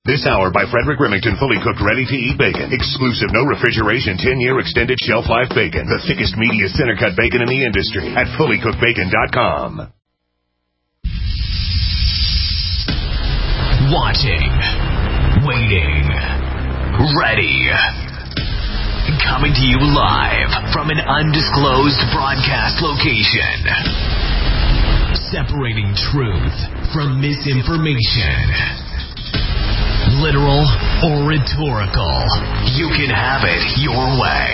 This hour by Frederick Remington, fully cooked, ready-to-eat bacon. Exclusive, no refrigeration, 10-year extended shelf life bacon. The thickest, meatiest center-cut bacon in the industry at fullycookedbacon.com. Watching, waiting, ready. Coming to you live from an undisclosed broadcast location. Separating truth from misinformation. Literal or rhetorical, you can have it your way.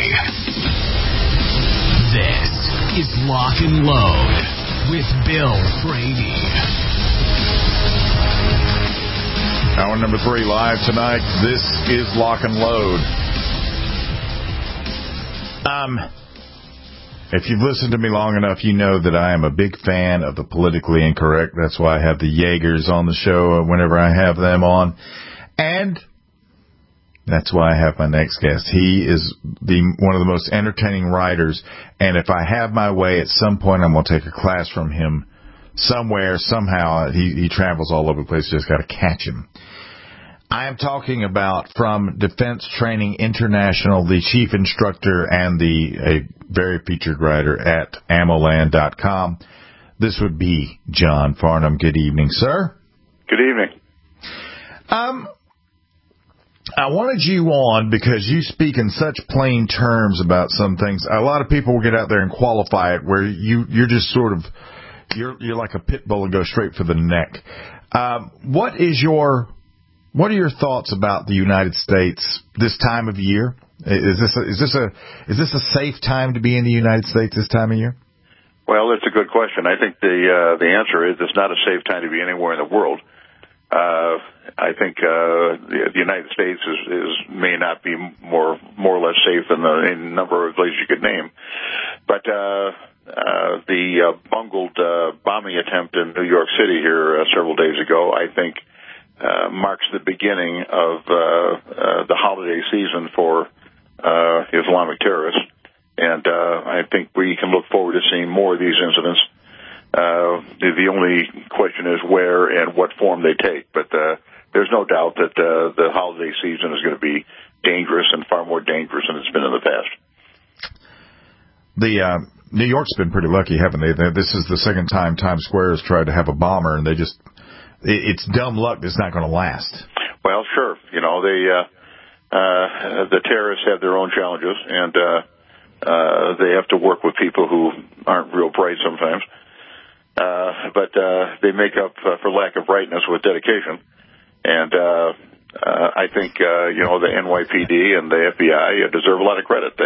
This is Lock and Load with Bill Frady. Hour number 3 live tonight. This is Lock and Load. If you've listened to me long enough, you know that I am a big fan of the politically incorrect. That's why I have the Jaegers on the show whenever I have them on. And that's why I have my next guest. He is one of the most entertaining writers. And if I have my way, at some point I'm going to take a class from him somewhere, somehow. He travels all over the place. Just got to catch him. I am talking about, from Defense Training International, the chief instructor and a very featured writer at AmmoLand.com. This would be John Farnham. Good evening, sir. Good evening. I wanted you on because you speak in such plain terms about some things. A lot of people will get out there and qualify it where you're just sort of, you're like a pit bull and go straight for the neck. What are your thoughts about the United States this time of year? Is this a safe time to be in the United States this time of year? Well, it's a good question. I think the answer is it's not a safe time to be anywhere in the world. I think the United States may not be more or less safe in a number of places you could name, but the bungled bombing attempt in New York City here several days ago, I think, marks the beginning of the holiday season for Islamic terrorists, and I think we can look forward to seeing more of these incidents. The only question is where and what form they take, but there's no doubt that the holiday season is going to be dangerous and far more dangerous than it's been in the past. New York's been pretty lucky, haven't they? This is the second time Times Square has tried to have a bomber, and it's dumb luck that's not going to last. Well, sure. You know, the terrorists have their own challenges, and they have to work with people who aren't real bright sometimes. But they make up for lack of brightness with dedication. And I think, the NYPD and the FBI deserve a lot of credit.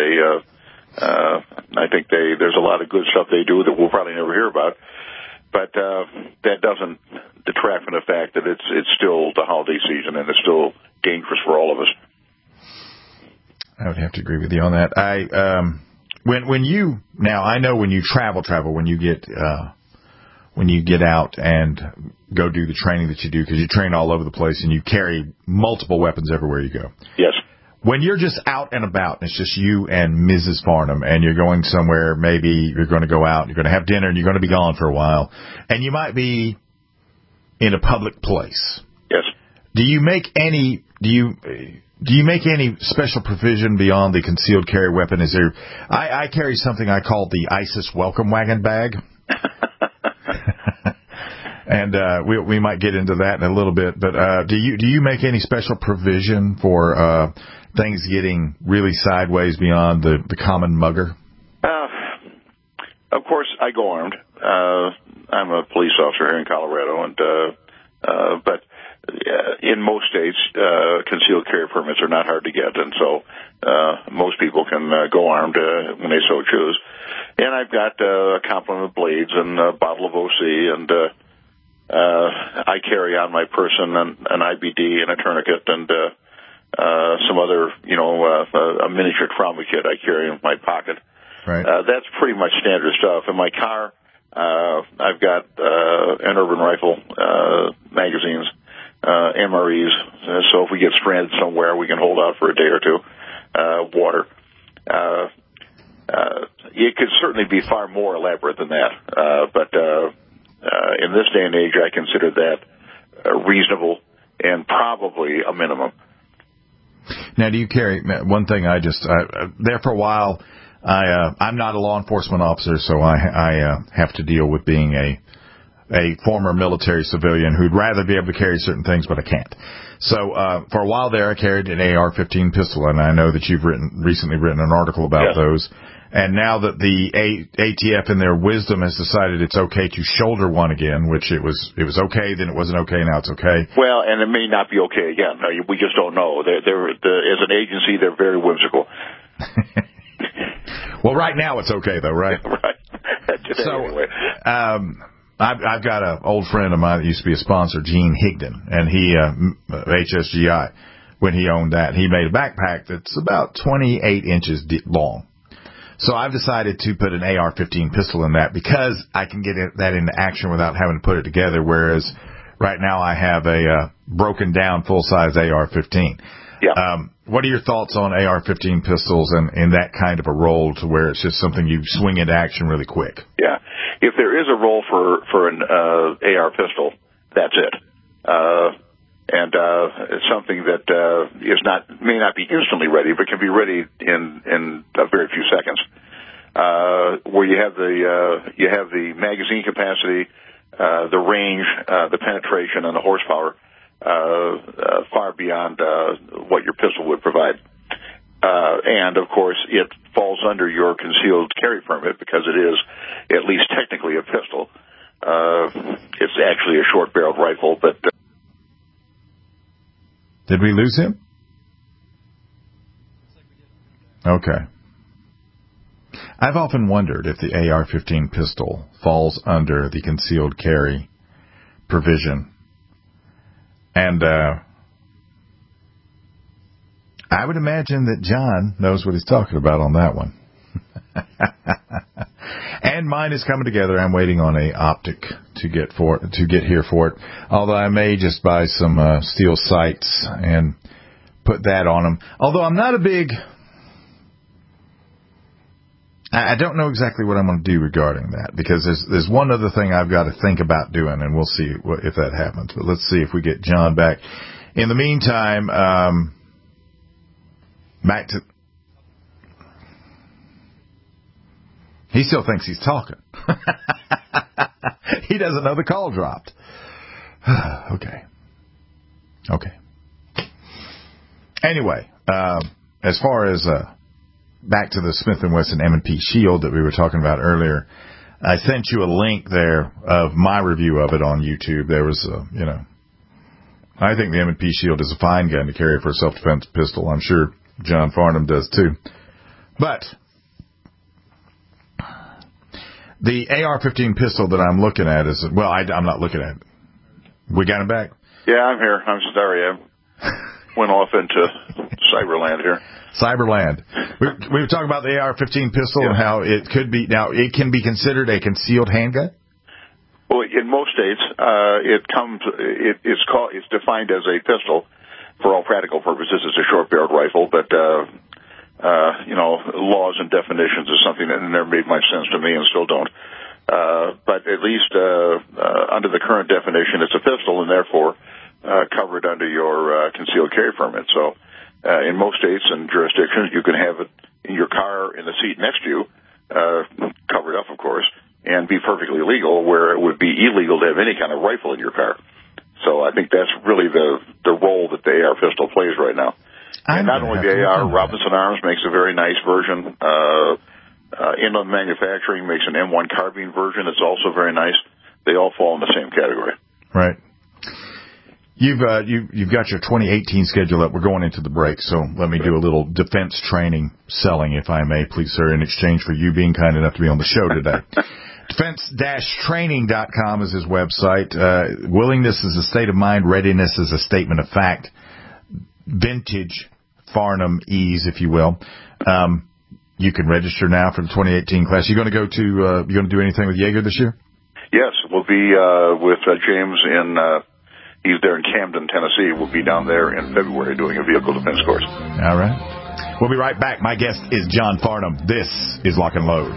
I think there's a lot of good stuff they do that we'll probably never hear about. But that doesn't detract from the fact that it's still the holiday season and it's still dangerous for all of us. I would have to agree with you on that. I know when you travel, when you get out and go do the training that you do, because you train all over the place and you carry multiple weapons everywhere you go. Yes. When you're just out and about, and it's just you and Mrs. Farnham, and you're going somewhere, maybe you're going to go out, you're going to have dinner, and you're going to be gone for a while, and you might be in a public place. Yes. Do you make any special provision beyond the concealed carry weapon? I carry something I call the ISIS welcome wagon bag. And we might get into that in a little bit, but do you make any special provision for things getting really sideways beyond the common mugger? Of course, I go armed. I'm a police officer here in Colorado, and but in most states, concealed carry permits are not hard to get, and so most people can go armed when they so choose. And I've got a complement of blades and a bottle of OC, and I carry on my person an IBD and a tourniquet and some other, a miniature trauma kit I carry in my pocket. Right. That's pretty much standard stuff. In my car, I've got an urban rifle, magazines, MREs, so if we get stranded somewhere, we can hold out for a day or two. Water. It could certainly be far more elaborate than that, but in this day and age, I consider that reasonable and probably a minimum. Now, do you carry one thing? There for a while. I'm not a law enforcement officer, so I have to deal with being a former military civilian who'd rather be able to carry certain things, but I can't. So for a while there, I carried an AR-15 pistol, and I know that you've recently written an article about those. And now that the ATF in their wisdom has decided it's okay to shoulder one again, which it was okay, then it wasn't okay, now it's okay. Well, and it may not be okay again. We just don't know. As an agency, they're very whimsical. Well, right now it's okay, though, right? Right. So, anyway. I've got an old friend of mine that used to be a sponsor, Gene Higdon, and he, HSGI, when he owned that, he made a backpack that's about 28 inches long. So I've decided to put an AR-15 pistol in that because I can get that into action without having to put it together, whereas right now I have a broken down full-size AR-15. Yeah. What are your thoughts on AR-15 pistols and in that kind of a role to where it's just something you swing into action really quick? Yeah. If there is a role for an AR pistol, that's it. And it's something that may not be instantly ready, but can be ready in a very few seconds. Where you have the magazine capacity, the range, the penetration, and the horsepower far beyond what your pistol would provide. And of course, it falls under your concealed carry permit because it is at least technically a pistol. It's actually a short-barreled rifle, but. Did we lose him? Okay. I've often wondered if the AR-15 pistol falls under the concealed carry provision. And I would imagine that John knows what he's talking about on that one. And mine is coming together. I'm waiting on a optic to get here for it. Although I may just buy some steel sights and put that on them. Although I'm not a big. I don't know exactly what I'm going to do regarding that because there's one other thing I've got to think about doing, and we'll see if that happens. But let's see if we get John back. In the meantime, back to. He still thinks he's talking. He doesn't know the call dropped. Okay. Anyway, as far as back to the Smith & Wesson M&P Shield that we were talking about earlier, I sent you a link there of my review of it on YouTube. There was, I think the M&P Shield is a fine gun to carry for a self-defense pistol. I'm sure John Farnham does too. But the AR-15 pistol that I'm looking at is, well, I'm not looking at it. We got him back? Yeah, I'm here. I'm sorry. I went off into Cyberland here. Cyberland. We were talking about the AR-15 pistol and how it could be, now it can be considered a concealed handgun? Well, in most states, it's defined as a pistol for all practical purposes. It's a short-barreled rifle, but laws and definitions is something that never made much sense to me and still don't. But at least under the current definition, it's a pistol and therefore covered under your concealed carry permit. So in most states and jurisdictions, you can have it in your car in the seat next to you, covered up, of course, and be perfectly legal, where it would be illegal to have any kind of rifle in your car. So I think that's really the role that the AR pistol plays right now. And not only the AR, Robinson Arms makes a very nice version. Inland Manufacturing makes an M1 carbine version. It's also very nice. They all fall in the same category. Right. You've got your 2018 schedule up. We're going into the break, so let me do a little defense training selling, if I may, please, sir, in exchange for you being kind enough to be on the show today. Defense-training.com is his website. Willingness is a state of mind. Readiness is a statement of fact. Vintage Farnham ease, if you will. You can register now for the 2018 class. You going to do anything with Jaeger this year? Yes, we'll be with James he's there in Camden, Tennessee. We'll be down there in February doing a vehicle defense course. All right. We'll be right back. My guest is John Farnham. This is Lock and Load.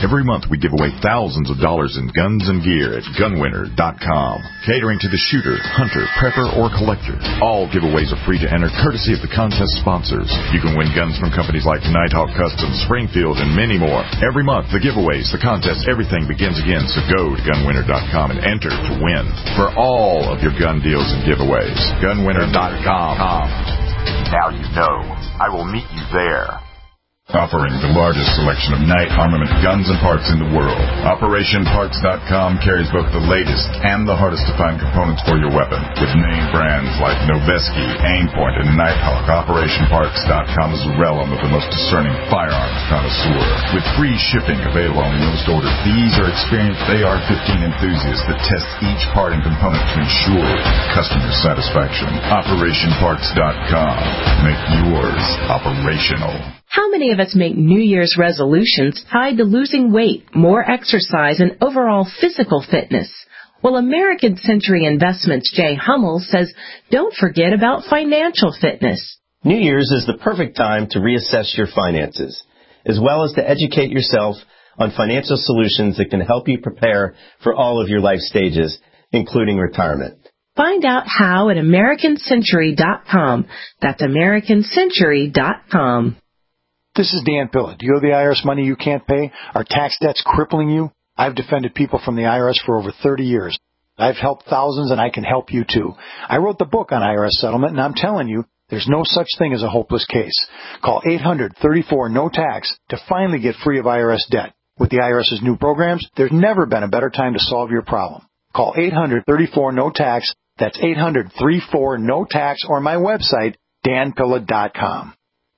Every month we give away thousands of dollars in guns and gear at gunwinner.com. Catering to the shooter, hunter, prepper, or collector. All giveaways are free to enter, courtesy of the contest sponsors. You can win guns from companies like Nighthawk Customs, Springfield, and many more. Every month, the giveaways, the contests, everything begins again. So go to gunwinner.com and enter to win for all of your gun deals and giveaways. Gunwinner.com. Now you know. I will meet you there. Offering the largest selection of night armament guns and parts in the world, OperationParts.com carries both the latest and the hardest to find components for your weapon. With name brands like Noveske, Aimpoint, and Nighthawk, OperationParts.com is the realm of the most discerning firearms connoisseur. With free shipping available on the newest order, these are experienced AR-15 enthusiasts that test each part and component to ensure customer satisfaction. OperationParts.com. Make yours operational. How many of us make New Year's resolutions tied to losing weight, more exercise, and overall physical fitness? Well, American Century Investments' Jay Hummel says, don't forget about financial fitness. New Year's is the perfect time to reassess your finances, as well as to educate yourself on financial solutions that can help you prepare for all of your life stages, including retirement. Find out how at AmericanCentury.com. That's AmericanCentury.com. This is Dan Pilla. Do you owe the IRS money you can't pay? Are tax debts crippling you? I've defended people from the IRS for over 30 years. I've helped thousands, and I can help you too. I wrote the book on IRS settlement, and I'm telling you, there's no such thing as a hopeless case. Call 800-34-NO-TAX to finally get free of IRS debt. With the IRS's new programs, there's never been a better time to solve your problem. Call 800-34-NO-TAX. That's 800-34-NO-TAX, or my website, danpilla.com.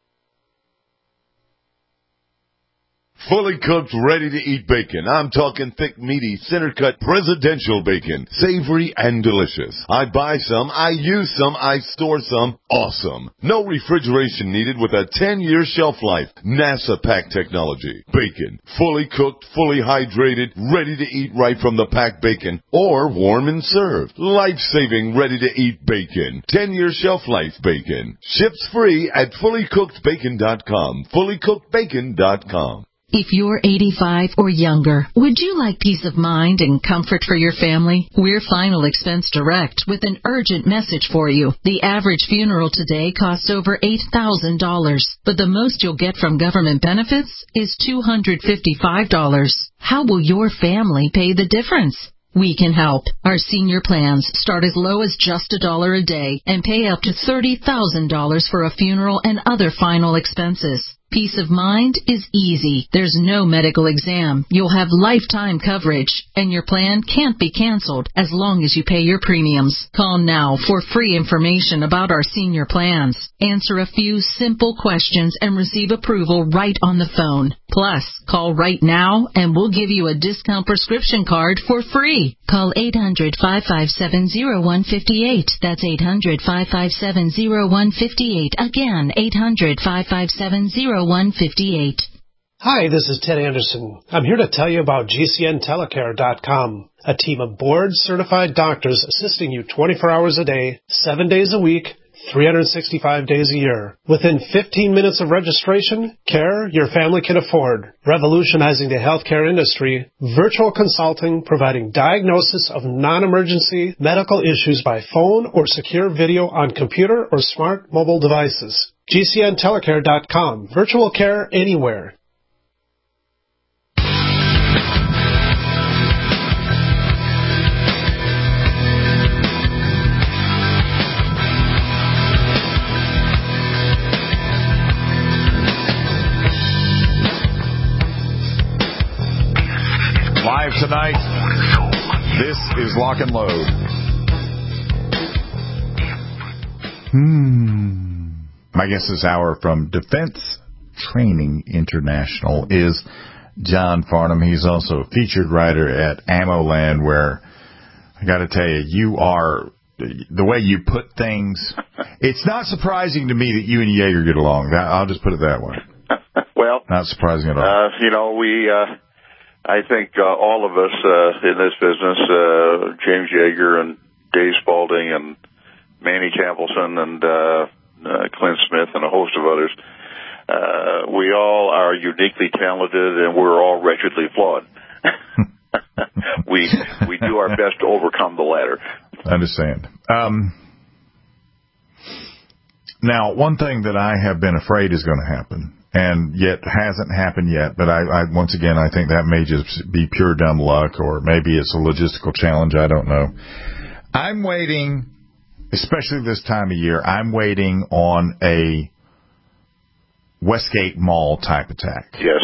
Fully cooked, ready-to-eat bacon. I'm talking thick, meaty, center-cut, presidential bacon. Savory and delicious. I buy some, I use some, I store some. Awesome. No refrigeration needed with a 10-year shelf life. NASA pack technology. Bacon. Fully cooked, fully hydrated, ready to eat right from the packed bacon. Or warm and served. Life-saving, ready-to-eat bacon. 10-year shelf life bacon. Ships free at fullycookedbacon.com. Fullycookedbacon.com. If you're 85 or younger, would you like peace of mind and comfort for your family? We're Final Expense Direct with an urgent message for you. The average funeral today costs over $8,000, but the most you'll get from government benefits is $255. How will your family pay the difference? We can help. Our senior plans start as low as just $1 a day and pay up to $30,000 for a funeral and other final expenses. Peace of mind is easy. There's no medical exam. You'll have lifetime coverage, and your plan can't be canceled as long as you pay your premiums. Call now for free information about our senior plans. Answer a few simple questions and receive approval right on the phone. Plus, call right now and we'll give you a discount prescription card for free. Call 800-557-0158. That's 800-557-0158. Again, 800-557-0158. Hi, this is Ted Anderson. I'm here to tell you about GCNtelecare.com, a team of board-certified doctors assisting you 24 hours a day, 7 days a week, 365 days a year. Within 15 minutes of registration, care your family can afford. Revolutionizing the healthcare industry, virtual consulting providing diagnosis of non-emergency medical issues by phone or secure video on computer or smart mobile devices. GCNtelecare.com. Virtual care anywhere. Live tonight, this is Lock and Load. My guest this hour from Defense Training International is John Farnham. He's also a featured writer at AmmoLand, where I got to tell you, you are, the way you put things, it's not surprising to me that you and Yeager get along. I'll just put it that way. Well, not surprising at all. I think all of us in this business, James Yeager and Dave Spalding and Manny Templeton and Clint Smith and a host of others, We all are uniquely talented, and we're all wretchedly flawed. We do our best to overcome the latter. I understand. Now, one thing that I have been afraid is going to happen, and yet hasn't happened yet, but I once again, I think that may just be pure dumb luck, or maybe it's a logistical challenge. I don't know. I'm waiting, especially this time of year, I'm waiting on a Westgate Mall type attack. Yes.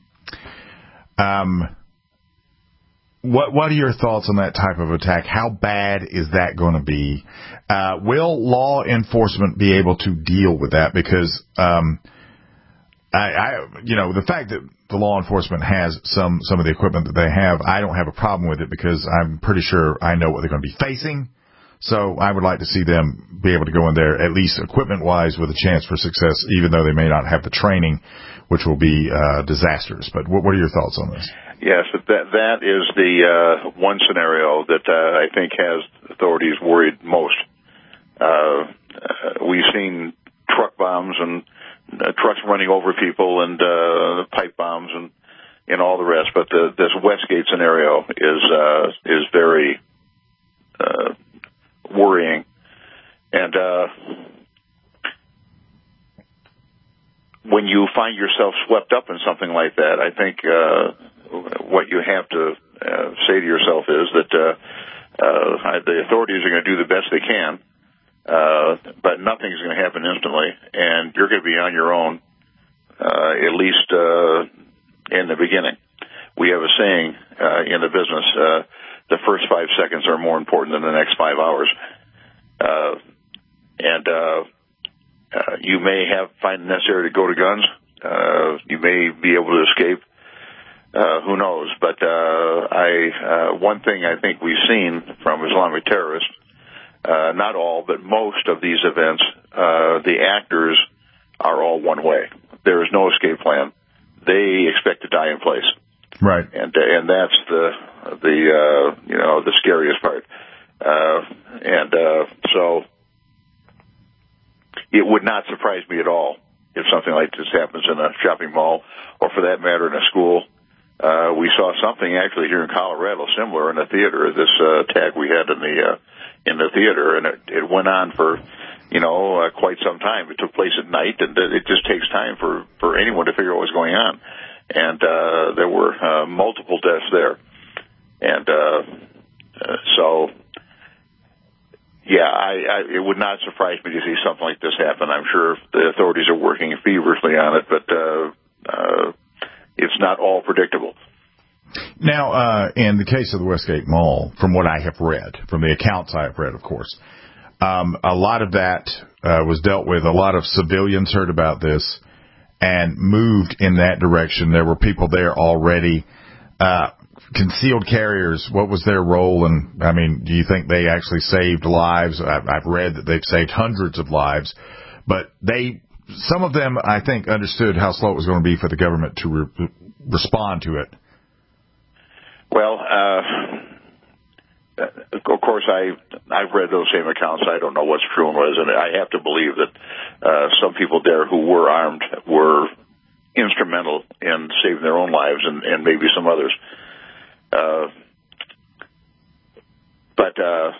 What are your thoughts on that type of attack? How bad is that going to be? Will law enforcement be able to deal with that? Because the fact that the law enforcement has some of the equipment that they have, I don't have a problem with it because I'm pretty sure I know what they're going to be facing. So I would like to see them be able to go in there, at least equipment-wise, with a chance for success, even though they may not have the training, which will be disastrous. But what are your thoughts on this? Yes, that is the one scenario that I think has authorities worried most. We've seen truck bombs and trucks running over people and pipe bombs and all the rest, but this Westgate scenario is very worrying. And when you find yourself swept up in something like that, I think what you have to say to yourself is that the authorities are going to do the best they can, but nothing's going to happen instantly, and you're going to be on your own, at least in the beginning. We have a saying in the business, the first 5 seconds are more important than the next 5 hours. You may find it necessary to go to guns. You may be able to escape. Who knows? But one thing I think we've seen from Islamic terrorists, not all, but most of these events, the actors are all one way. There is no escape plan. They expect to die in place. Right. And that's the scariest part. So it would not surprise me at all if something like this happens in a shopping mall, or for that matter in a school. We saw something actually here in Colorado similar in a theater. This attack we had in the theater, and it went on for quite some time. It took place at night, and it just takes time for anyone to figure out what's going on. And there were multiple deaths there, and so. Yeah, it would not surprise me to see something like this happen. I'm sure the authorities are working feverishly on it, but it's not all predictable. Now, in the case of the Westgate Mall, from what I have read, from the accounts I have read, of course, a lot of that was dealt with. A lot of civilians heard about this and moved in that direction. There were people there already. Concealed carriers, what was their role? And I mean, do you think they actually saved lives? I've read that they've saved hundreds of lives, but some of them, I think, understood how slow it was going to be for the government to respond to it. Well, of course, I've read those same accounts. I don't know what's true and what isn't. I have to believe that some people there who were armed were instrumental in saving their own lives, and maybe some others. But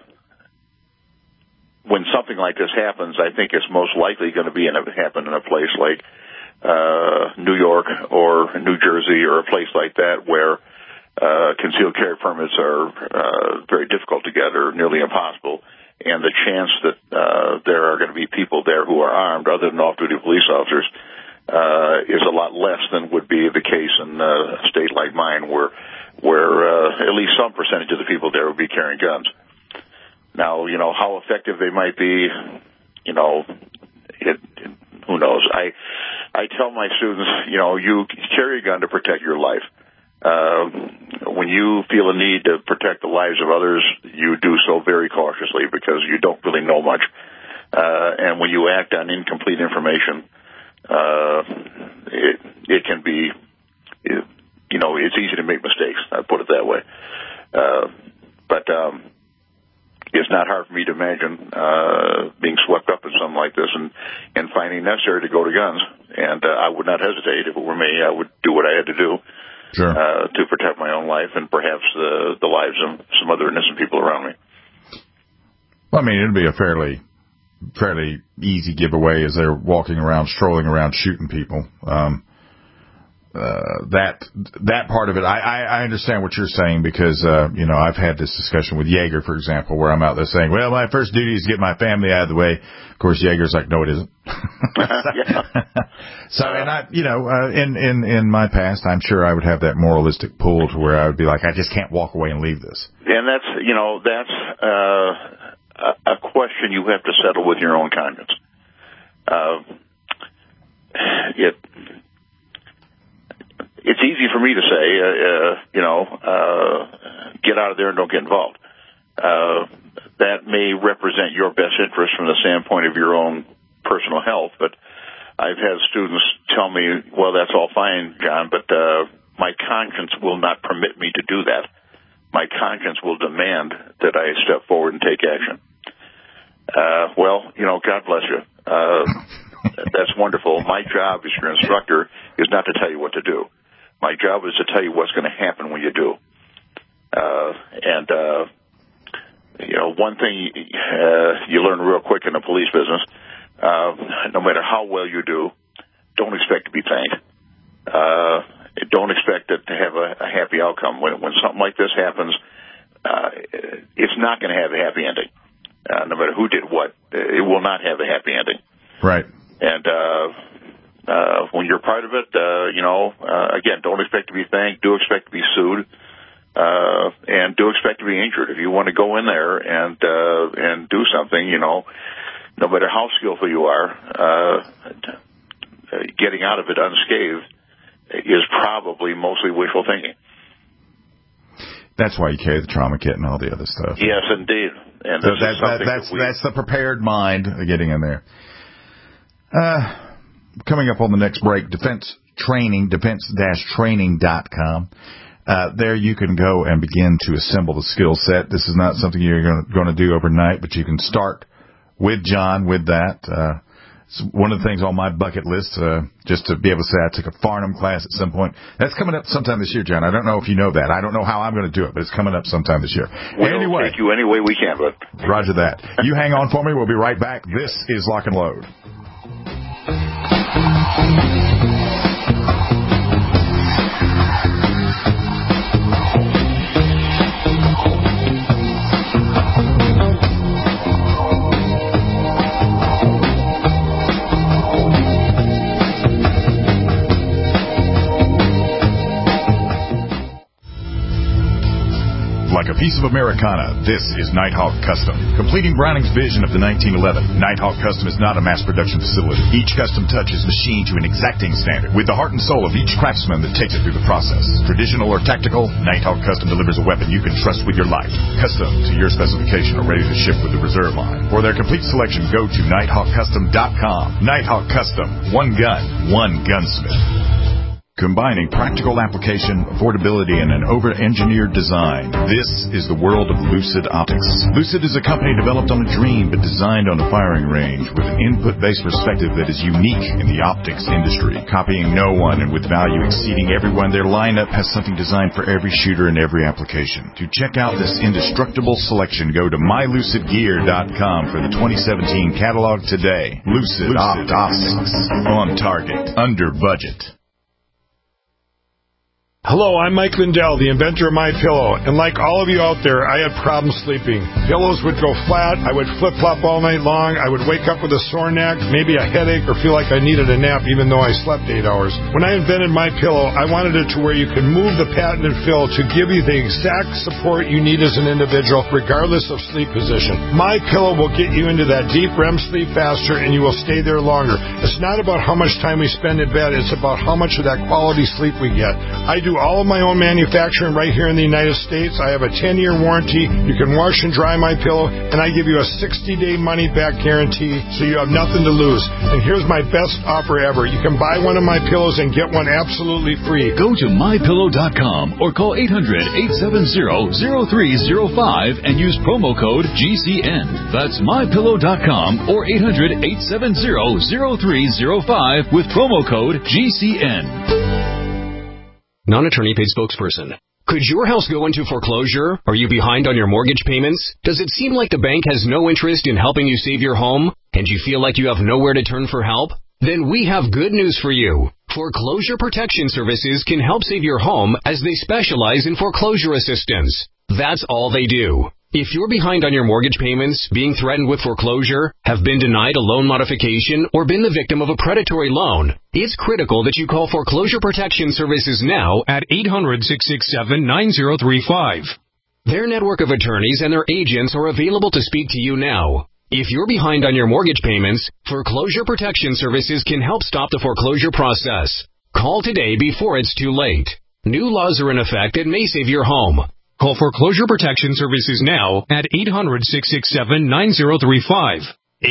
when something like this happens, I think it's most likely going to happen in a place like New York or New Jersey, or a place like that where concealed carry permits are very difficult to get, or nearly impossible, and the chance that there are going to be people there who are armed other than off-duty police officers is a lot less than would be the case in a state like mine, where at least some percentage of the people there would be carrying guns. Now, how effective they might be, who knows? I tell my students, you carry a gun to protect your life. When you feel a need to protect the lives of others, you do so very cautiously because you don't really know much. And when you act on incomplete information, it can be, it's easy to make mistakes. I put it that way. But it's not hard for me to imagine being swept up in something like this and finding necessary to go to guns. And I would not hesitate. If it were me, I would do what I had to do to protect my own life and perhaps the lives of some other innocent people around me. Well, I mean, it'd be a fairly easy giveaway as they're walking around, strolling around, shooting people. That part of it, I understand what you're saying because, I've had this discussion with Yeager, for example, where I'm out there saying, well, my first duty is to get my family out of the way. Of course, Yeager's like, no, it isn't. So, and in my past, I'm sure I would have that moralistic pull to where I would be like, I just can't walk away and leave this. And that's a question you have to settle with your own conscience. It's easy for me to say, get out of there and don't get involved. That may represent your best interest from the standpoint of your own personal health, but I've had students tell me, well, that's all fine, John, but my conscience will not permit me to do that. My conscience will demand that I step forward and take action. God bless you. That's wonderful. My job as your instructor is not to tell you what to do. My job is to tell you what's going to happen when you do. One thing you learn real quick in the police business, no matter how well you do, don't expect to be thanked. Don't expect it to have a happy outcome. When something like this happens, it's not going to have a happy ending. No matter who did what, it will not have a happy ending. Right. And when you're part of it, again, don't expect to be thanked. Do expect to be sued, and do expect to be injured. If you want to go in there and do something, no matter how skillful you are, getting out of it unscathed is probably mostly wishful thinking. That's why you carry the trauma kit and all the other stuff. Yes, indeed. And so that's the prepared mind getting in there. Coming up on the next break, defense-training.com. There you can go and begin to assemble the skill set. This is not something you're going to do overnight, but you can start with John with that. It's one of the things on my bucket list, just to be able to say I took a Farnham class at some point. That's coming up sometime this year, John. I don't know if you know that. I don't know how I'm going to do it, but it's coming up sometime this year. We'll take you any way we can, but Roger that. You hang on for me. We'll be right back. This is Lock and Load. Like a piece of Americana, this is Nighthawk Custom. Completing Browning's vision of the 1911, Nighthawk Custom is not a mass production facility. Each custom touch is machined to an exacting standard, with the heart and soul of each craftsman that takes it through the process. Traditional or tactical, Nighthawk Custom delivers a weapon you can trust with your life. Custom to your specification or ready to ship with the reserve line. For their complete selection, go to nighthawkcustom.com. Nighthawk Custom. One gun, one gunsmith. Combining practical application, affordability, and an over-engineered design. This is the world of Lucid Optics. Lucid is a company developed on a dream but designed on a firing range with an input-based perspective that is unique in the optics industry. Copying no one and with value exceeding everyone, their lineup has something designed for every shooter and every application. To check out this indestructible selection, go to mylucidgear.com for the 2017 catalog today. Lucid Optics. On target. Under budget. Hello, I'm Mike Lindell, the inventor of MyPillow, and like all of you out there, I had problems sleeping. Pillows would go flat, I would flip-flop all night long, I would wake up with a sore neck, maybe a headache, or feel like I needed a nap even though I slept 8 hours. When I invented MyPillow, I wanted it to where you can move the patented fill to give you the exact support you need as an individual, regardless of sleep position. MyPillow will get you into that deep REM sleep faster, and you will stay there longer. It's not about how much time we spend in bed, it's about how much of that quality sleep we get. I do do all of my own manufacturing right here in the United States. I have a 10-year warranty. You can wash and dry my pillow, and I give you a 60-day money-back guarantee, so you have nothing to lose. And here's my best offer ever. You can buy one of my pillows and get one absolutely free. Go to mypillow.com or call 800-870-0305 and use promo code GCN. That's mypillow.com or 800-870-0305 with promo code GCN. Non-attorney paid spokesperson. Could your house go into foreclosure? Are you behind on your mortgage payments? Does it seem like the bank has no interest in helping you save your home? And you feel like you have nowhere to turn for help? Then we have good news for you. Foreclosure Protection Services can help save your home as they specialize in foreclosure assistance. That's all they do. If you're behind on your mortgage payments, being threatened with foreclosure, have been denied a loan modification, or been the victim of a predatory loan, it's critical that you call Foreclosure Protection Services now at 800-667-9035. Their network of attorneys and their agents are available to speak to you now. If you're behind on your mortgage payments, Foreclosure Protection Services can help stop the foreclosure process. Call today before it's too late. New laws are in effect that may save your home. Call Foreclosure Protection Services now at 800-667-9035.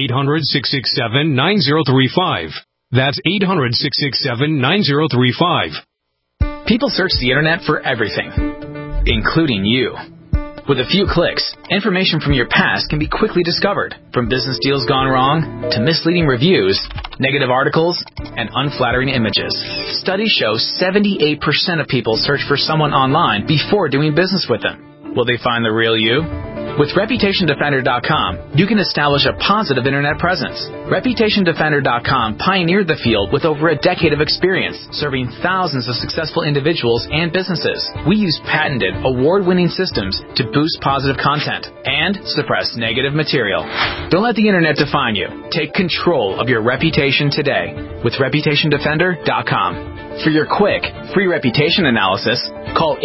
800-667-9035. That's 800-667-9035. People search the internet for everything, including you. With a few clicks, information from your past can be quickly discovered, from business deals gone wrong to misleading reviews, negative articles, and unflattering images. Studies show 78% of people search for someone online before doing business with them. Will they find the real you? With ReputationDefender.com, you can establish a positive internet presence. ReputationDefender.com pioneered the field with over a decade of experience, serving thousands of successful individuals and businesses. We use patented, award-winning systems to boost positive content and suppress negative material. Don't let the internet define you. Take control of your reputation today with ReputationDefender.com. For your quick, free reputation analysis, call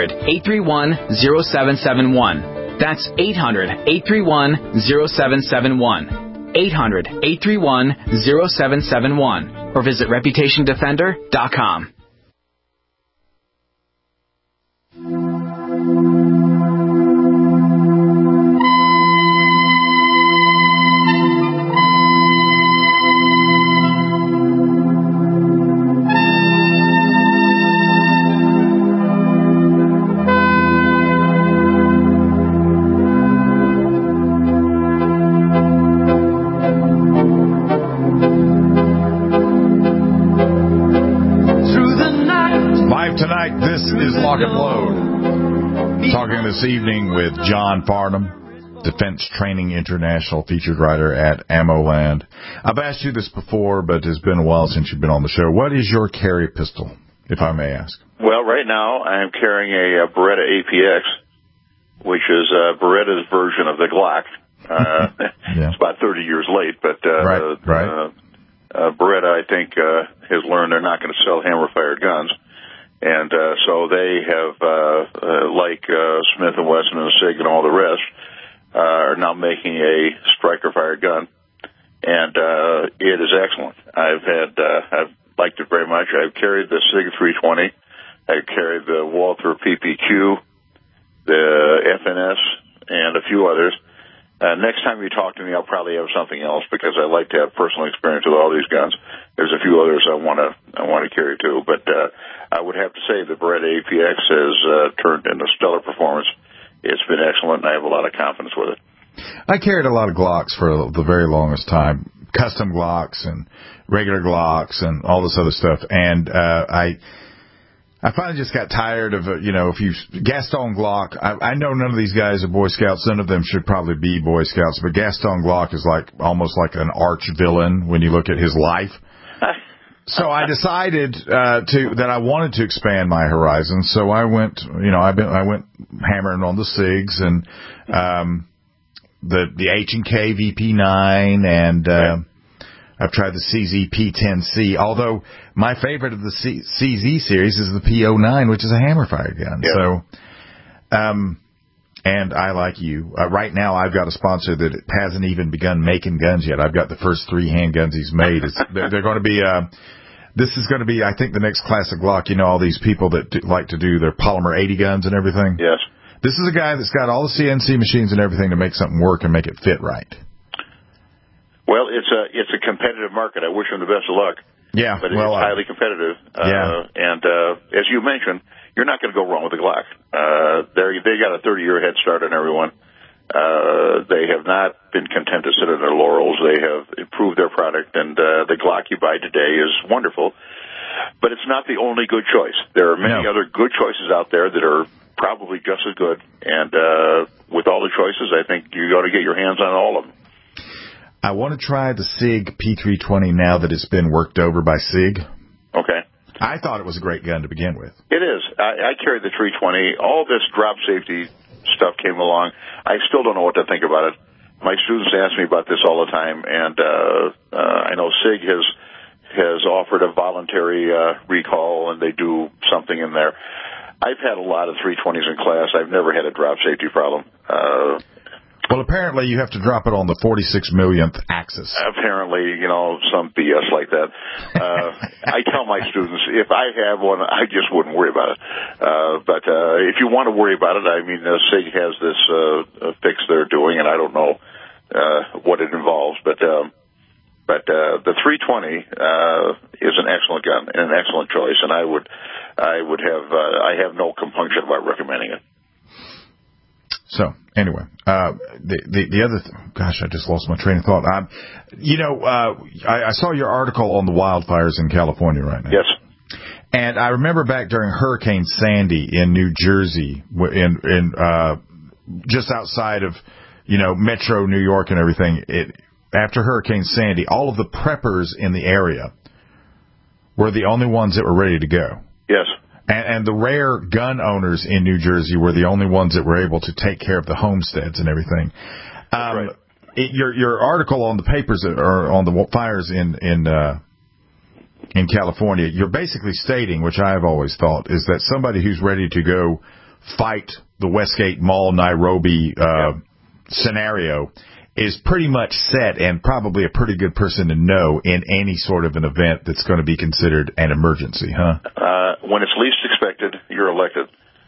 800-831-0771. That's 800-831-0771. 800-831-0771. Or visit ReputationDefender.com. This evening with John Farnham, Defense Training International featured writer at AmmoLand. I've asked you this before, but it's been a while since you've been on the show. What is your carry pistol, if I may ask? Well, right now I'm carrying a Beretta APX, which is Beretta's version of the Glock. Yeah. It's about 30 years late, but Beretta, I think, has learned they're not going to sell hammer-fired guns. And so they have, like Smith & Wesson and SIG and all the rest, are now making a striker-fired gun, and it is excellent. I've liked it very much. I've carried the SIG 320. I've carried the Walther PPQ, the FNS, and a few others. Next time you talk to me, I'll probably have something else because I like to have personal experience with all these guns. There's a few others I want to carry too, but I would have to say the Beretta APX has turned into stellar performance. It's been excellent, and I have a lot of confidence with it. I carried a lot of Glocks for the very longest time, custom Glocks and regular Glocks and all this other stuff, and I finally just got tired of, Gaston Glock. I know none of these guys are Boy Scouts. None of them should probably be Boy Scouts. But Gaston Glock is almost like an arch villain when you look at his life. So I decided that I wanted to expand my horizons. So I went, I went hammering on the SIGs and the H&K VP9 and I've tried the CZ P10C, although my favorite of the CZ series is the P09, which is a hammer-fired gun. Yeah. So, and I, like you, right now I've got a sponsor that hasn't even begun making guns yet. I've got the first 3 handguns he's made. They're going to be This is going to be, I think, the next classic Glock. You know, all these people that like to do their polymer 80 guns and everything. Yes. This is a guy that's got all the CNC machines and everything to make something work and make it fit right. Well, it's a competitive market. I wish him the best of luck. Yeah, but it's highly competitive. And as you mentioned, you're not going to go wrong with the Glock. They got a 30-year head start on everyone. They have not been content to sit on their laurels. They have improved their product, and the Glock you buy today is wonderful. But it's not the only good choice. There are many other good choices out there that are probably just as good. And with all the choices, I think you got to get your hands on all of them. I want to try the SIG P320 now that it's been worked over by SIG. Okay. I thought it was a great gun to begin with. It is. I carried the 320. All this drop safety stuff came along. I still don't know what to think about it. My students ask me about this all the time, and I know SIG has offered a voluntary recall, and they do something in there. I've had a lot of 320s in class. I've never had a drop safety problem. Well, apparently you have to drop it on the 46 millionth axis. Apparently, some BS like that. I tell my students, if I have one, I just wouldn't worry about it. But if you want to worry about it, I mean, SIG has this fix they're doing, and I don't know what it involves. But the 320 is an excellent gun and an excellent choice, and I have no compunction about recommending it. So, anyway, the other gosh, I just lost my train of thought. I saw your article on the wildfires in California right now. Yes. And I remember back during Hurricane Sandy in New Jersey, in just outside of, Metro New York and everything, after Hurricane Sandy, all of the preppers in the area were the only ones that were ready to go. Yes. And the rare gun owners in New Jersey were the only ones that were able to take care of the homesteads and everything. Right. Your article on the papers or on the fires in California, you're basically stating, which I've always thought, is that somebody who's ready to go fight the Westgate Mall Nairobi scenario is pretty much set and probably a pretty good person to know in any sort of an event that's going to be considered an emergency, huh? When it's least expected, you're elected.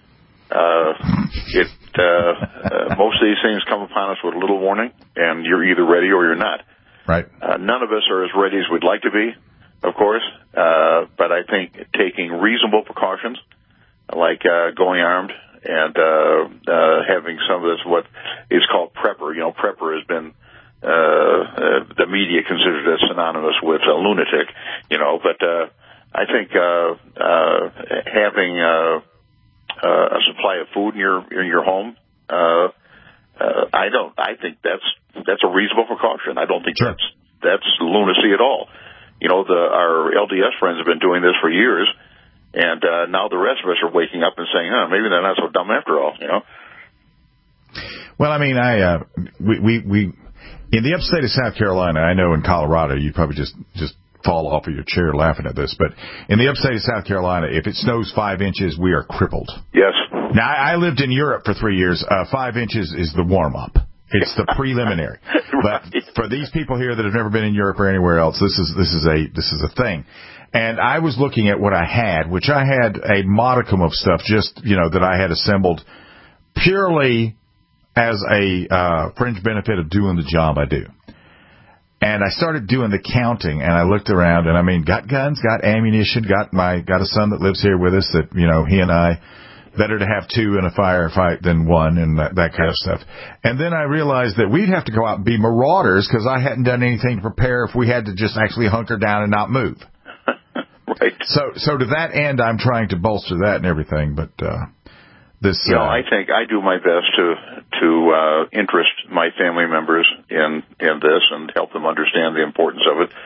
Most of these things come upon us with a little warning, and you're either ready or you're not. Right. None of us are as ready as we'd like to be, of course, but I think taking reasonable precautions, like going armed, and having some of this what is called prepper. Prepper has been the media considers it synonymous with a lunatic. But I think having a supply of food in your home, I think that's a reasonable precaution. I don't think that's lunacy at all. Our LDS friends have been doing this for years. And now the rest of us are waking up and saying, maybe they're not so dumb after all, Well, I mean, we in the upstate of South Carolina, I know in Colorado, you'd probably just fall off of your chair laughing at this, but in the upstate of South Carolina, if it snows 5 inches, we are crippled. Yes. Now, I lived in Europe for 3 years. 5 inches is the warm-up. It's the preliminary. But for these people here that have never been in Europe or anywhere else, this is a thing. And I was looking at what I had, which I had a modicum of stuff just, that I had assembled purely as a fringe benefit of doing the job I do. And I started doing the counting, and I looked around, and I mean, got guns, got ammunition, got a son that lives here with us that, he and I, better to have two in a firefight than one, and that kind of stuff. And then I realized that we'd have to go out and be marauders because I hadn't done anything to prepare if we had to just actually hunker down and not move. Right. So to that end, I'm trying to bolster that and everything, but this. I think I do my best to interest my family members in this and help them understand the importance of it.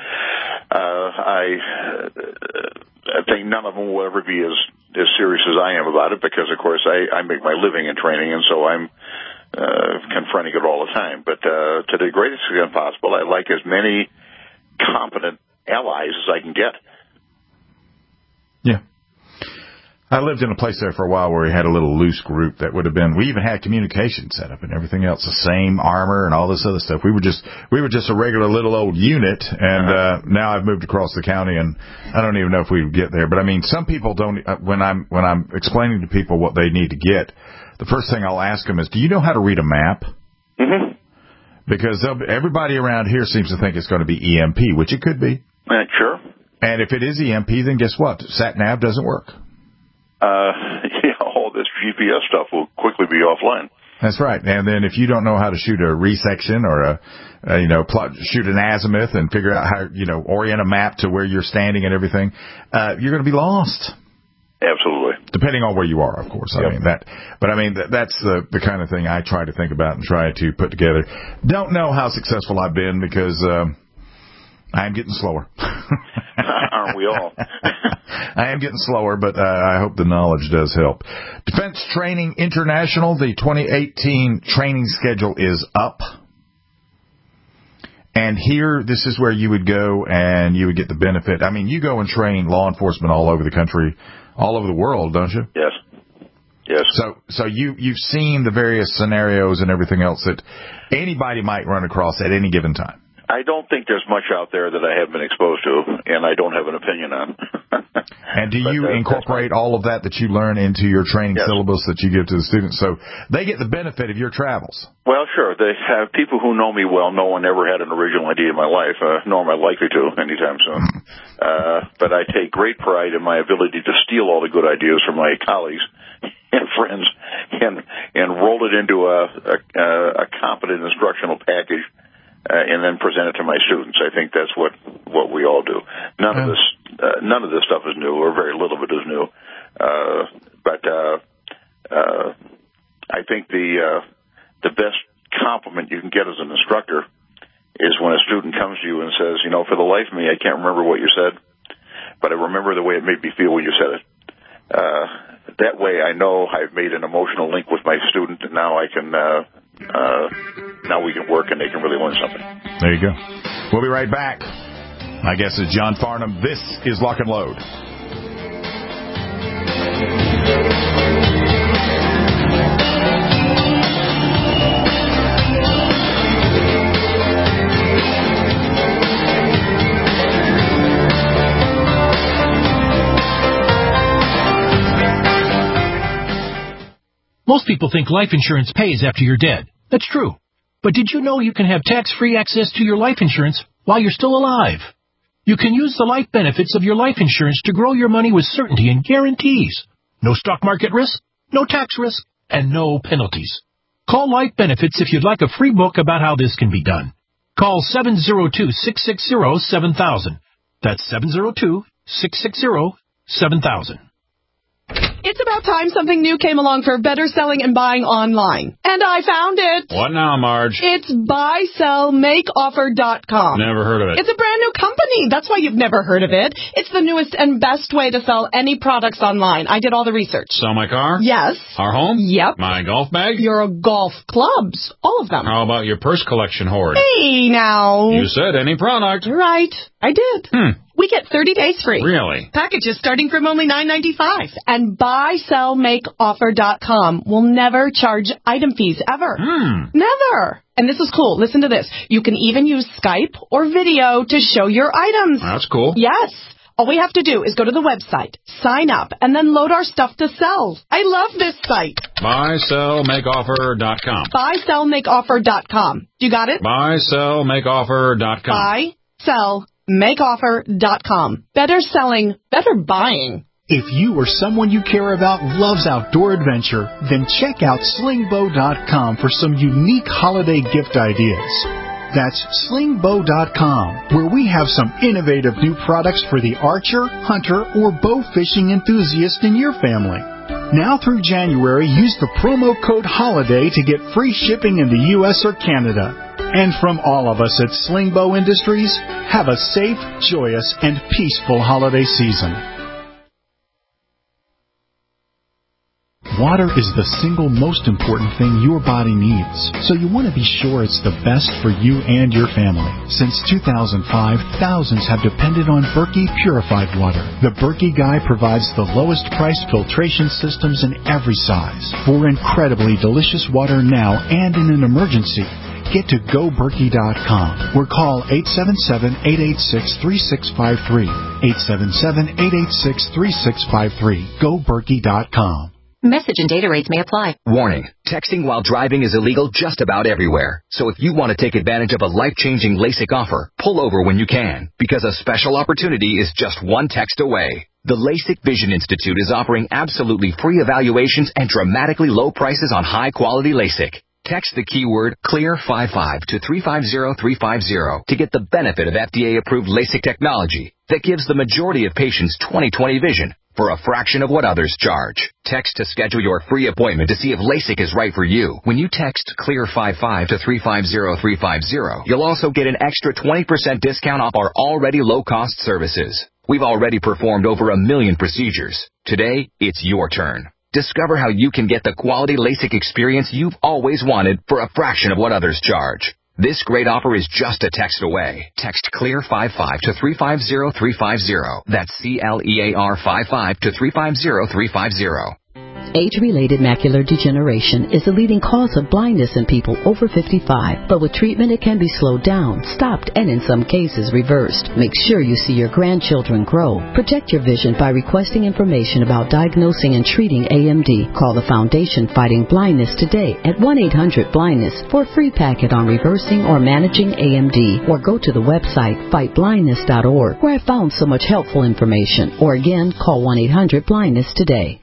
I think none of them will ever be as serious as I am about it because, of course, I make my living in training, and so I'm confronting it all the time. But to the greatest extent possible, I like as many competent allies as I can get. Yeah. I lived in a place there for a while where we had a little loose group that would have been, we even had communication set up and everything else, the same armor and all this other stuff. We were just a regular little old unit, and now I've moved across the county, and I don't even know if we would get there. But I mean, some people don't, when I'm explaining to people what they need to get, the first thing I'll ask them is, do you know how to read a map? Mm-hmm. Because everybody around here seems to think it's going to be EMP, which it could be. Sure. And if it is EMP, then guess what? Sat-nav doesn't work. All this GPS stuff will quickly be offline. That's right. And then if you don't know how to shoot a resection or shoot an azimuth and figure out how, orient a map to where you're standing and everything, you're going to be lost. Absolutely. Depending on where you are, of course. Yep. That's the kind of thing I try to think about and try to put together. Don't know how successful I've been because, I'm getting slower. Aren't we all? I am getting slower, but I hope the knowledge does help. Defense Training International, the 2018 training schedule is up. And here, this is where you would go and you would get the benefit. I mean, you go and train law enforcement all over the country, all over the world, don't you? Yes. Yes. So you've seen the various scenarios and everything else that anybody might run across at any given time. I don't think there's much out there that I haven't been exposed to, and I don't have an opinion on. And do you incorporate all of that you learn into your training syllabus that you give to the students, so they get the benefit of your travels? Well, sure. They have people who know me well. No one ever had an original idea in my life, nor am I likely to anytime soon. But I take great pride in my ability to steal all the good ideas from my colleagues and friends and roll it into a competent instructional package. And then present it to my students. I think that's what we all do. None of this stuff is new, or very little of it is new. But I think the best compliment you can get as an instructor is when a student comes to you and says, for the life of me, I can't remember what you said, but I remember the way it made me feel when you said it. That way I know I've made an emotional link with my student, and now I can now we can work and they can really learn something. There you go. We'll be right back. My guest is John Farnham. This is Lock and Load. Most people think life insurance pays after you're dead. That's true. But did you know you can have tax-free access to your life insurance while you're still alive? You can use the life benefits of your life insurance to grow your money with certainty and guarantees. No stock market risk, no tax risk, and no penalties. Call Life Benefits if you'd like a free book about how this can be done. Call 702-660-7000. That's 702-660-7000. It's about time something new came along for better selling and buying online. And I found it. What now, Marge? It's buysellmakeoffer.com. Never heard of it. It's a brand new company. That's why you've never heard of it. It's the newest and best way to sell any products online. I did all the research. Sell my car? Yes. Our home? Yep. My golf bag? Your golf clubs. All of them. How about your purse collection hoard? Hey, now. You said any product. Right. I did. We get 30 days free. Really? Packages starting from only $9.95. And buysellmakeoffer.com will never charge item fees ever. Never. And this is cool. Listen to this. You can even use Skype or video to show your items. That's cool. Yes. All we have to do is go to the website, sign up, and then load our stuff to sell. I love this site. Buysellmakeoffer.com. Buysellmakeoffer.com. You got it? Buysellmakeoffer.com. Buysellmakeoffer.com. Better selling, better buying. If you or someone you care about loves outdoor adventure, then check out slingbow.com for some unique holiday gift ideas. That's slingbow.com, where we have some innovative new products for the archer, hunter, or bow fishing enthusiast in your family. Now through January, use the promo code HOLIDAY to get free shipping in the U.S. or Canada. And from all of us at Slingbow Industries, have a safe, joyous, and peaceful holiday season. Water is the single most important thing your body needs, so you want to be sure it's the best for you and your family. Since 2005, thousands have depended on Berkey purified water. The Berkey Guy provides the lowest priced filtration systems in every size for incredibly delicious water now and in an emergency. Get to GoBerkey.com or call 877-886-3653. 877-886-3653. GoBerkey.com. Message and data rates may apply. Warning. Texting while driving is illegal just about everywhere. So if you want to take advantage of a life-changing LASIK offer, pull over when you can, because a special opportunity is just one text away. The LASIK Vision Institute is offering absolutely free evaluations and dramatically low prices on high-quality LASIK. Text the keyword CLEAR55 to 350350 to get the benefit of FDA-approved LASIK technology that gives the majority of patients 20/20 vision for a fraction of what others charge. Text to schedule your free appointment to see if LASIK is right for you. When you text CLEAR55 to 350350, you'll also get an extra 20% discount off our already low-cost services. We've already performed over 1 million procedures. Today, it's your turn. Discover how you can get the quality LASIK experience you've always wanted for a fraction of what others charge. This great offer is just a text away. Text CLEAR55 to 350350. That's CLEAR55 to 350350. Age-related macular degeneration is the leading cause of blindness in people over 55. But with treatment, it can be slowed down, stopped, and in some cases reversed. Make sure you see your grandchildren grow. Protect your vision by requesting information about diagnosing and treating AMD. Call the Foundation Fighting Blindness today at 1-800-BLINDNESS for a free packet on reversing or managing AMD. Or go to the website fightblindness.org, where I found so much helpful information. Or again, call 1-800-BLINDNESS today.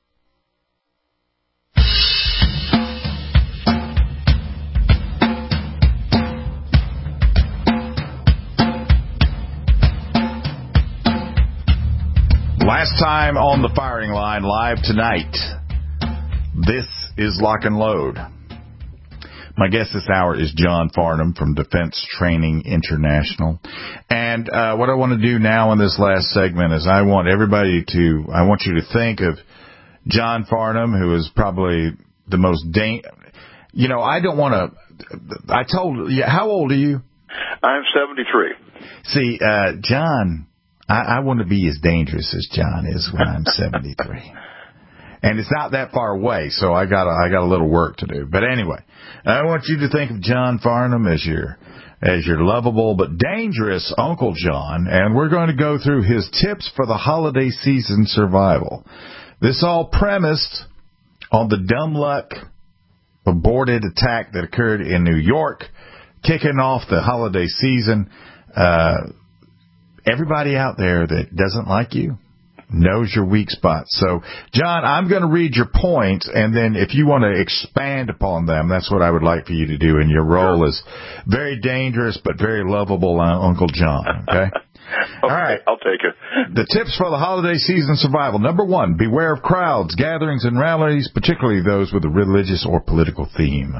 Last time on the firing line, live tonight. This is Lock and Load. My guest this hour is John Farnham from Defense Training International. And what I want to do now in this last segment is I want you to think of John Farnham, who is probably the most I don't want to... I told you, how old are you? I'm 73. See, John... I want to be as dangerous as John is when I'm 73. And it's not that far away, so I got a little work to do. But anyway, I want you to think of John Farnham as your lovable but dangerous Uncle John, and we're going to go through his tips for the holiday season survival. This all premised on the dumb luck aborted attack that occurred in New York, kicking off the holiday season. Everybody out there that doesn't like you knows your weak spots. So, John, I'm going to read your points, and then if you want to expand upon them, that's what I would like for you to do in your role as very dangerous but very lovable Uncle John, okay? All right. I'll take it. The tips for the holiday season survival. Number 1, beware of crowds, gatherings, and rallies, particularly those with a religious or political theme.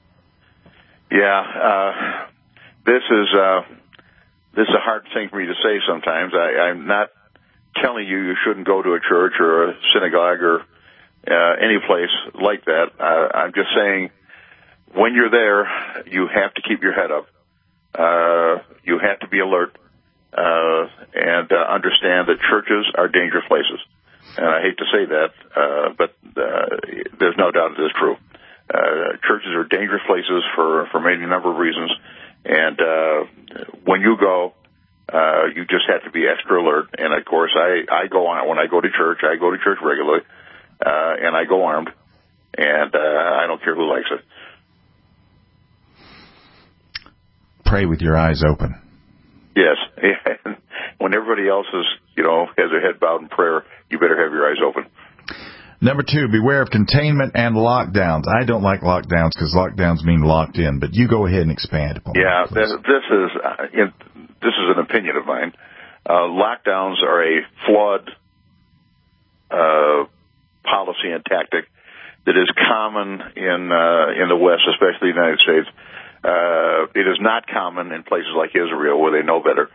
Yeah, this is a hard thing for me to say sometimes. I'm not telling you shouldn't go to a church or a synagogue or any place like that. I'm just saying when you're there, you have to keep your head up. You have to be alert and understand that churches are dangerous places. And I hate to say that, but there's no doubt it is true. Churches are dangerous places for many number of reasons. And when you go, you just have to be extra alert. And of course, I go on when I go to church. I go to church regularly, and I go armed, and I don't care who likes it. Pray with your eyes open. Yes, when everybody else is, has their head bowed in prayer, you better have your eyes open. Number 2, beware of containment and lockdowns. I don't like lockdowns because lockdowns mean locked in, but you go ahead and expand upon that, please. This is an opinion of mine. Lockdowns are a flawed policy and tactic that is common in the West, especially the United States. It is not common in places like Israel where they know better.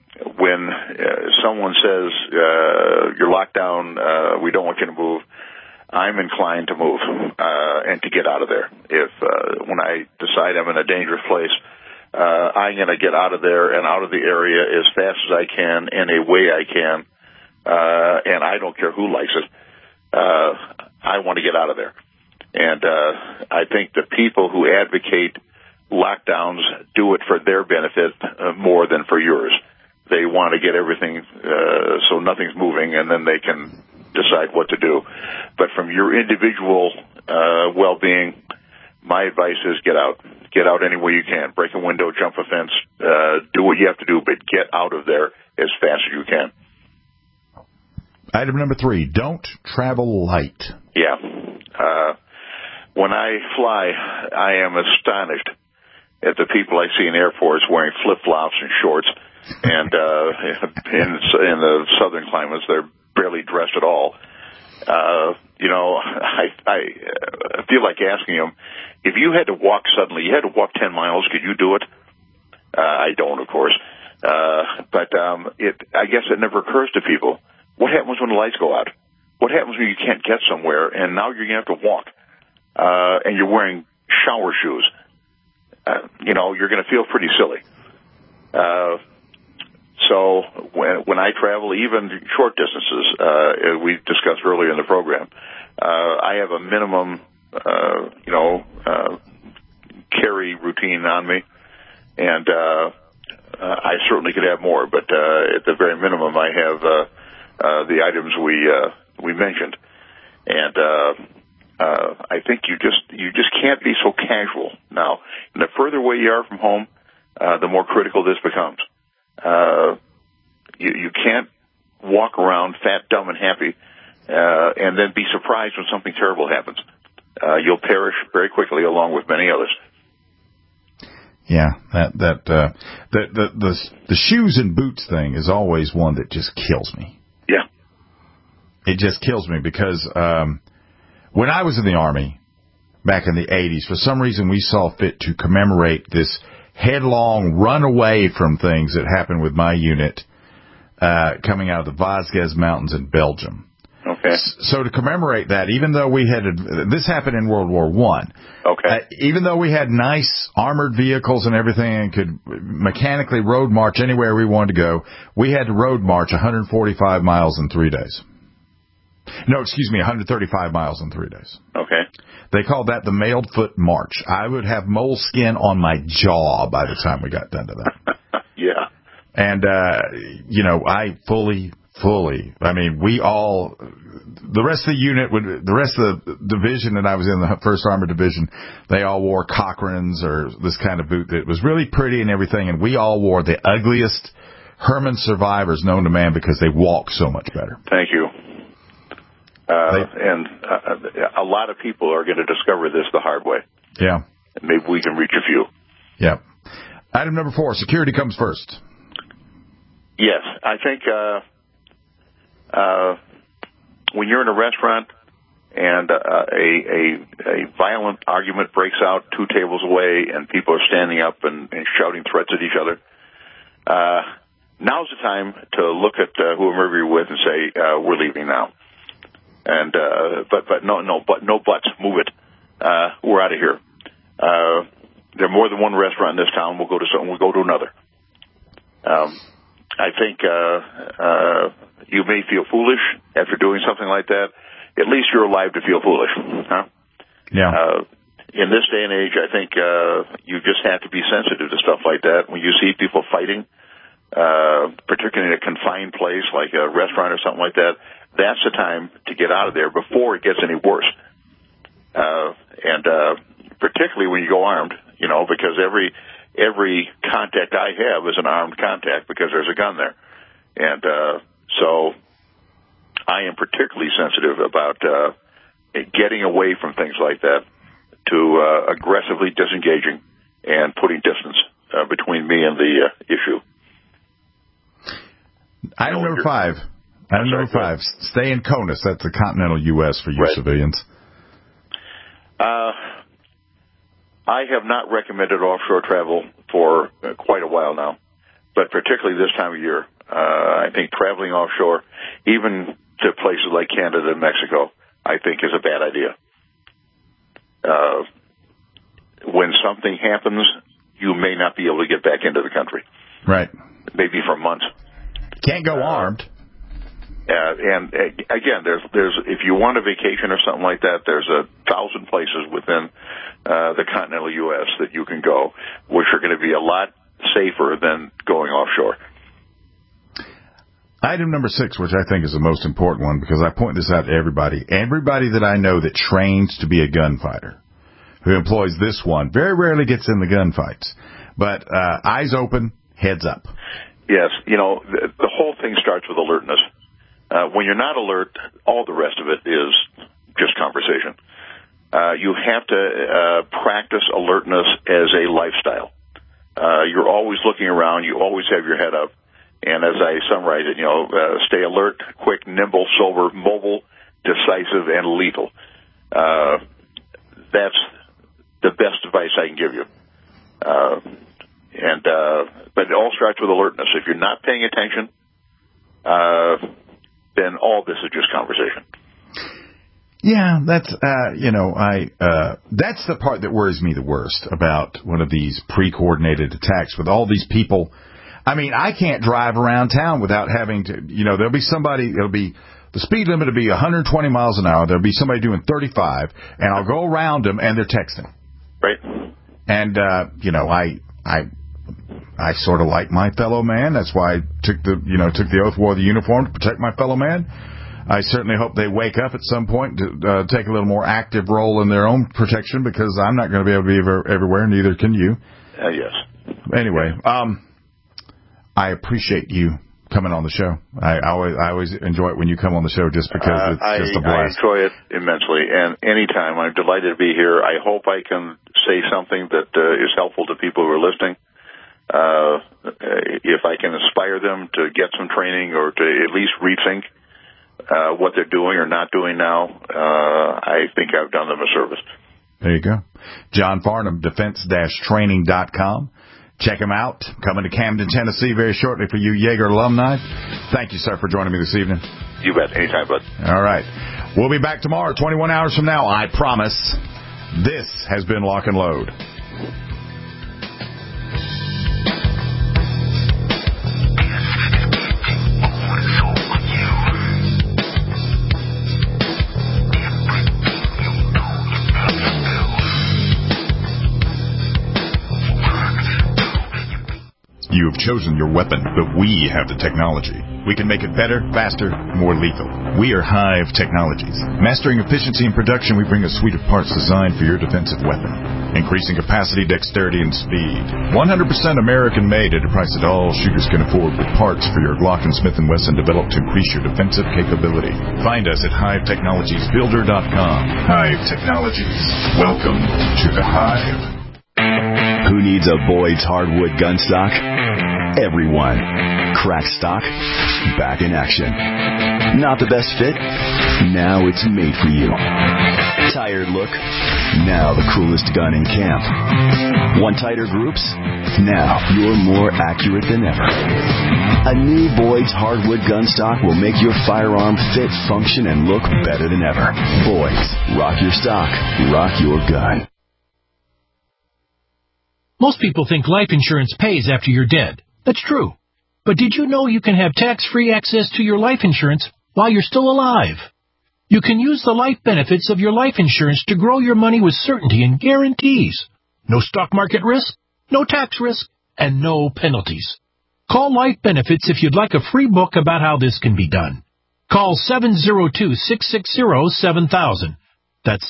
When someone says you're locked down, we don't want you to move, I'm inclined to move and to get out of there. If when I decide I'm in a dangerous place, I'm going to get out of there and out of the area as fast as I can in a way I can, and I don't care who likes it. I want to get out of there. And I think the people who advocate lockdowns do it for their benefit more than for yours. They want to get everything so nothing's moving, and then they can decide what to do. But from your individual well-being, my advice is get out. Get out any way you can. Break a window, jump a fence, do what you have to do, but get out of there as fast as you can. Item number 3, don't travel light. Yeah. When I fly, I am astonished at the people I see in airports wearing flip-flops and shorts. And in the southern climates, they're barely dressed at all. You know, I feel like asking them, if you had to walk suddenly, you had to walk 10 miles, could you do it? I don't, of course. But I guess it never occurs to people. What happens when the lights go out? What happens when you can't get somewhere and now you're going to have to walk? And you're wearing shower shoes. You know, you're going to feel pretty silly. So when I travel, even short distances, as we discussed earlier in the program, I have a minimum, carry routine on me, and I certainly could have more, but at the very minimum, I have the items we mentioned, and I think you just can't be so casual now. And the further away you are from home, the more critical this becomes. You can't walk around fat, dumb, and happy, and then be surprised when something terrible happens. You'll perish very quickly, along with many others. Yeah, the shoes and boots thing is always one that just kills me. Yeah, it just kills me because when I was in the Army back in the 80s, for some reason we saw fit to commemorate this headlong run away from things that happened with my unit coming out of the Vosges Mountains in Belgium. Okay. So to commemorate that, even though we had this happened in World War I. Okay. Even though we had nice armored vehicles and everything and could mechanically road march anywhere we wanted to go, we had to road march 145 miles in 3 days. No, excuse me, 135 miles in 3 days. Okay. They called that the mailed foot march. I would have moleskin on my jaw by the time we got done to that. Yeah. And, I fully, I mean, we all, the rest of the unit, the rest of the division that I was in, the 1st Armored Division, they all wore Cochrane's or this kind of boot that was really pretty and everything, and we all wore the ugliest Herman Survivors known to man because they walk so much better. Thank you. And a lot of people are going to discover this the hard way. Yeah. Maybe we can reach a few. Yeah. Item number 4, security comes first. Yes. I think when you're in a restaurant and a violent argument breaks out 2 tables away and people are standing up and shouting threats at each other, now's the time to look at whoever you're with and say, we're leaving now. And but no buts. Move it. We're out of here. There are more than one restaurant in this town. We'll go to another. I think you may feel foolish after doing something like that. At least you're alive to feel foolish. Huh? Yeah. In this day and age, I think you just have to be sensitive to stuff like that. When you see people fighting, particularly in a confined place like a restaurant or something like that, that's the time to get out of there before it gets any worse. And particularly when you go armed, because every contact I have is an armed contact because there's a gun there. And so I am particularly sensitive about getting away from things like that to aggressively disengaging and putting distance between me and the issue. Item number 5. Item number 5. Stay in CONUS. That's the continental U.S. for you civilians. I have not recommended offshore travel for quite a while now, but particularly this time of year. I think traveling offshore, even to places like Canada and Mexico, I think is a bad idea. When something happens, you may not be able to get back into the country. Right. Maybe for months. Can't go armed. And again, there's if you want a vacation or something like that, there's 1,000 places within the continental U.S. that you can go, which are going to be a lot safer than going offshore. Item number 6, which I think is the most important one, because I point this out to everybody. Everybody that I know that trains to be a gunfighter, who employs this one, very rarely gets in the gunfights. But eyes open, heads up. Yes, the whole thing starts with alertness. When you're not alert, all the rest of it is just conversation. You have to practice alertness as a lifestyle. You're always looking around. You always have your head up. And as I summarize it, stay alert, quick, nimble, sober, mobile, decisive, and lethal. That's the best advice I can give you. But it all starts with alertness. If you're not paying attention, then all this is just conversation. Yeah, that's that's the part that worries me the worst about one of these pre-coordinated attacks with all these people. I mean, I can't drive around town without having to, there'll be somebody, the speed limit will be 120 miles an hour. There'll be somebody doing 35, and I'll go around them, and they're texting. Right. And, I sort of like my fellow man. That's why I took the oath, wore the uniform to protect my fellow man. I certainly hope they wake up at some point to take a little more active role in their own protection, because I'm not going to be able to be everywhere, neither can you. Yes. Anyway, I appreciate you coming on the show. I always enjoy it when you come on the show, just because it's just a blast. I enjoy it immensely, and anytime, I'm delighted to be here. I hope I can say something that is helpful to people who are listening. If I can inspire them to get some training or to at least rethink what they're doing or not doing now, I think I've done them a service. There you go. John Farnham, defense-training.com. Check him out. Coming to Camden, Tennessee very shortly for you Jaeger alumni. Thank you, sir, for joining me this evening. You bet. Anytime, bud. All right. We'll be back tomorrow, 21 hours from now, I promise. This has been Lock and Load. You have chosen your weapon, but we have the technology. We can make it better, faster, more lethal. We are Hive Technologies. Mastering efficiency and production, we bring a suite of parts designed for your defensive weapon. Increasing capacity, dexterity, and speed. 100% American-made at a price that all shooters can afford, with parts for your Glock and Smith & Wesson developed to increase your defensive capability. Find us at HiveTechnologiesBuilder.com. Hive Technologies. Welcome to the Hive. Who needs a Boyd's hardwood gun stock? Everyone. Crack stock, back in action. Not the best fit? Now it's made for you. Tired look? Now the coolest gun in camp. Want tighter groups? Now you're more accurate than ever. A new Boyd's hardwood gun stock will make your firearm fit, function, and look better than ever. Boyd's. Rock your stock. Rock your gun. Most people think life insurance pays after you're dead. That's true. But did you know you can have tax-free access to your life insurance while you're still alive? You can use the life benefits of your life insurance to grow your money with certainty and guarantees. No stock market risk, no tax risk, and no penalties. Call Life Benefits if you'd like a free book about how this can be done. Call 702-660-7000. That's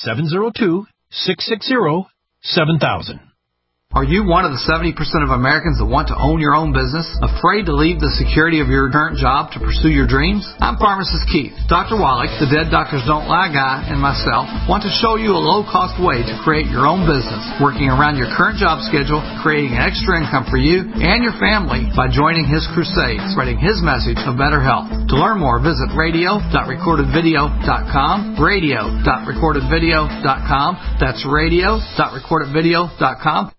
702-660-7000. Are you one of the 70% of Americans that want to own your own business, afraid to leave the security of your current job to pursue your dreams? I'm Pharmacist Keith. Dr. Wallach, the Dead Doctors Don't Lie guy, and myself want to show you a low-cost way to create your own business, working around your current job schedule, creating extra income for you and your family by joining his crusade, spreading his message of better health. To learn more, visit radio.recordedvideo.com, radio.recordedvideo.com. That's radio.recordedvideo.com.